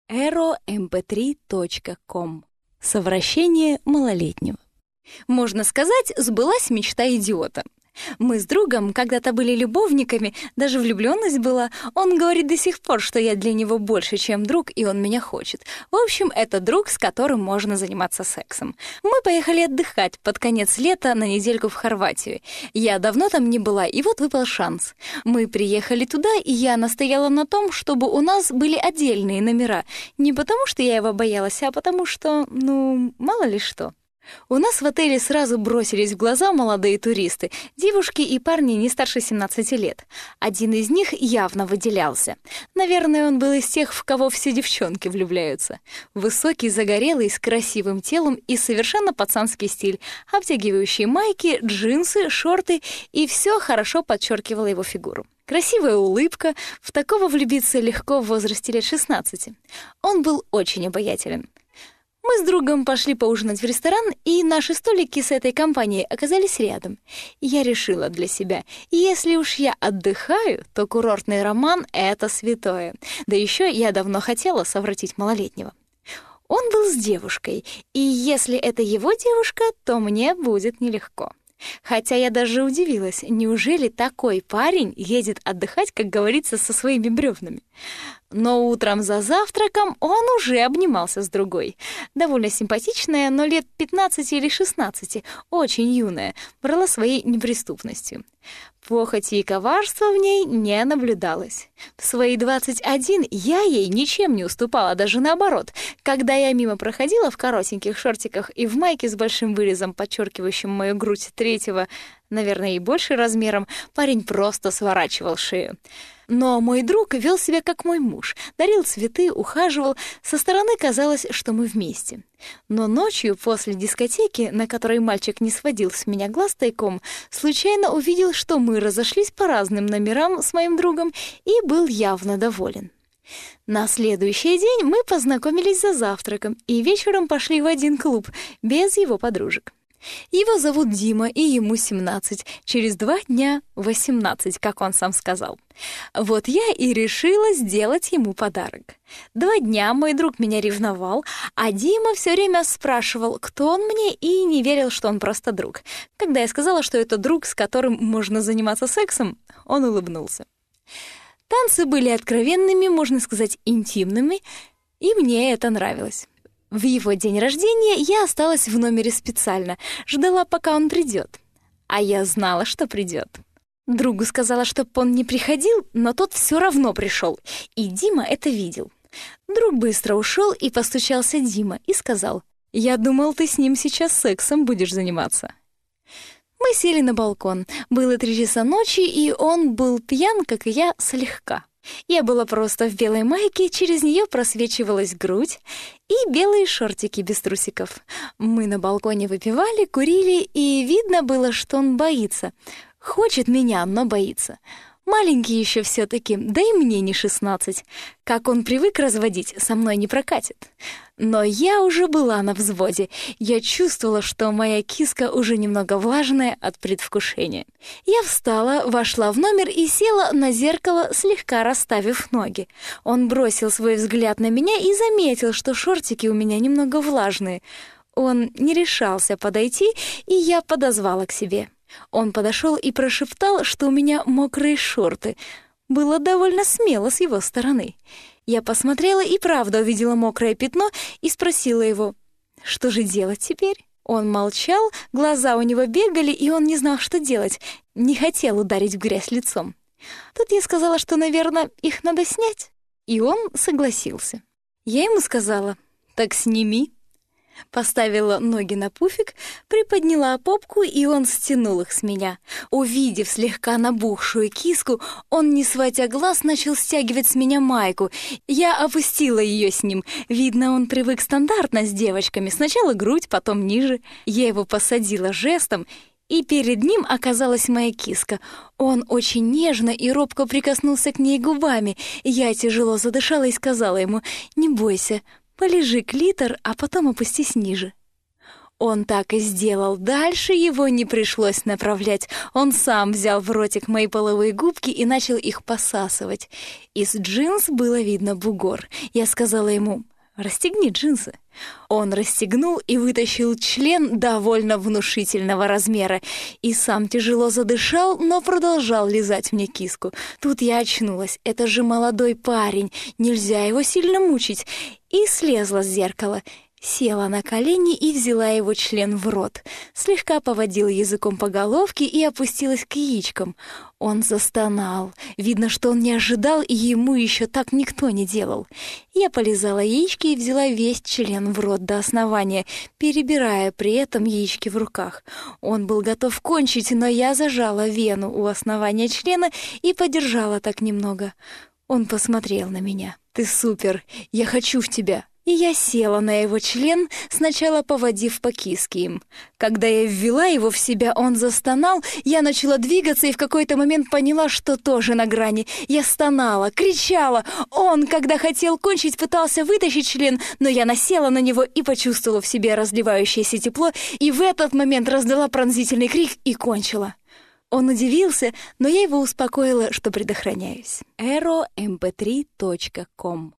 ero.mp3.com. Совращение малолетнего. Можно сказать, сбылась мечта идиота. Мы с другом когда-то были любовниками, даже влюблённость была. Он говорит до сих пор, что я для него больше, чем друг, и он меня хочет. В общем, это друг, с которым можно заниматься сексом. Мы поехали отдыхать под конец лета на недельку в Хорватию. Я давно там не была, и вот выпал шанс. Мы приехали туда, и я настояла на том, чтобы у нас были отдельные номера. Не потому, что я его боялась, а потому что, мало ли что. У нас в отеле сразу бросились в глаза молодые туристы, девушки и парни не старше 17 лет. Один из них явно выделялся. Наверное, он был из тех, в кого все девчонки влюбляются. Высокий, загорелый, с красивым телом и совершенно пацанский стиль. Обтягивающие майки, джинсы, шорты, и все хорошо подчеркивало его фигуру. Красивая улыбка, в такого влюбиться легко в возрасте лет 16. Он был очень обаятелен. Мы с другом пошли поужинать в ресторан, и наши столики с этой компанией оказались рядом. Я решила для себя, если уж я отдыхаю, то курортный роман — это святое. Да еще я давно хотела совратить малолетнего. Он был с девушкой, и если это его девушка, то мне будет нелегко. Хотя я даже удивилась, неужели такой парень едет отдыхать, как говорится, со своими бревнами? Но утром за завтраком он уже обнимался с другой. Довольно симпатичная, но лет 15 или 16, очень юная, брала своей неприступностью. Похоти и коварства в ней не наблюдалось. В свои 21 я ей ничем не уступала, даже наоборот. Когда я мимо проходила в коротеньких шортиках и в майке с большим вырезом, подчеркивающим мою грудь третьего, наверное, и больше размером, парень просто сворачивал шею. Но мой друг вел себя как мой муж, дарил цветы, ухаживал. Со стороны казалось, что мы вместе. Но ночью после дискотеки, на которой мальчик не сводил с меня глаз тайком, случайно увидел, что мы разошлись по разным номерам с моим другом, и был явно доволен. На следующий день мы познакомились за завтраком и вечером пошли в один клуб без его подружек. Его зовут Дима, и ему 17. Через 2 дня 18, как он сам сказал. Вот я и решила сделать ему подарок. 2 дня мой друг меня ревновал, а Дима все время спрашивал, кто он мне, и не верил, что он просто друг. Когда я сказала, что это друг, с которым можно заниматься сексом, он улыбнулся. Танцы были откровенными, можно сказать, интимными, и мне это нравилось. В его день рождения я осталась в номере специально, ждала, пока он придет. А я знала, что придет. Другу сказала, чтоб он не приходил, но тот все равно пришел, и Дима это видел. Друг быстро ушел, и постучался Дима и сказал: «Я думал, ты с ним сейчас сексом будешь заниматься». Мы сели на балкон. Было 3 часа ночи, и он был пьян, как и я, слегка. Я была просто в белой майке, через нее просвечивалась грудь, и белые шортики без трусиков. Мы на балконе выпивали, курили, и видно было, что он боится. Хочет меня, но боится. Маленький еще все-таки, да и мне не 16. Как он привык разводить, со мной не прокатит. Но я уже была на взводе. Я чувствовала, что моя киска уже немного влажная от предвкушения. Я встала, вошла в номер и села на зеркало, слегка расставив ноги. Он бросил свой взгляд на меня и заметил, что шортики у меня немного влажные. Он не решался подойти, и я подозвала к себе. Он подошел и прошептал, что у меня мокрые шорты. Было довольно смело с его стороны. Я посмотрела и правда увидела мокрое пятно и спросила его: «Что же делать теперь?» Он молчал, глаза у него бегали, и он не знал, что делать, не хотел ударить в грязь лицом. Тут я сказала, что, наверное, их надо снять, и он согласился. Я ему сказала: «Так сними». Поставила ноги на пуфик, приподняла попку, и он стянул их с меня. Увидев слегка набухшую киску, он, не сводя глаз, начал стягивать с меня майку. Я опустила ее с ним. Видно, он привык стандартно с девочками. Сначала грудь, потом ниже. Я его посадила жестом, и перед ним оказалась моя киска. Он очень нежно и робко прикоснулся к ней губами. Я тяжело задышала и сказала ему: «Не бойся, полежи клитор, а потом опустись ниже». Он так и сделал. Дальше его не пришлось направлять. Он сам взял в ротик мои половые губки и начал их посасывать. Из джинс было видно бугор. Я сказала ему: «Расстегни джинсы». Он расстегнул и вытащил член довольно внушительного размера. И сам тяжело задышал, но продолжал лизать мне киску. Тут я очнулась. Это же молодой парень. Нельзя его сильно мучить. И слезла с зеркала. Села на колени и взяла его член в рот. Слегка поводила языком по головке и опустилась к яичкам. Он застонал. Видно, что он не ожидал, и ему еще так никто не делал. Я полизала яички и взяла весь член в рот до основания, перебирая при этом яички в руках. Он был готов кончить, но я зажала вену у основания члена и подержала так немного. Он посмотрел на меня. «Ты супер! Я хочу в тебя!» И я села на его член, сначала поводив по киске им. Когда я ввела его в себя, он застонал, я начала двигаться и в какой-то момент поняла, что тоже на грани. Я стонала, кричала. Он, когда хотел кончить, пытался вытащить член, но я насела на него и почувствовала в себе разливающееся тепло, и в этот момент раздала пронзительный крик и кончила. Он удивился, но я его успокоила, что предохраняюсь. ero.mp3.com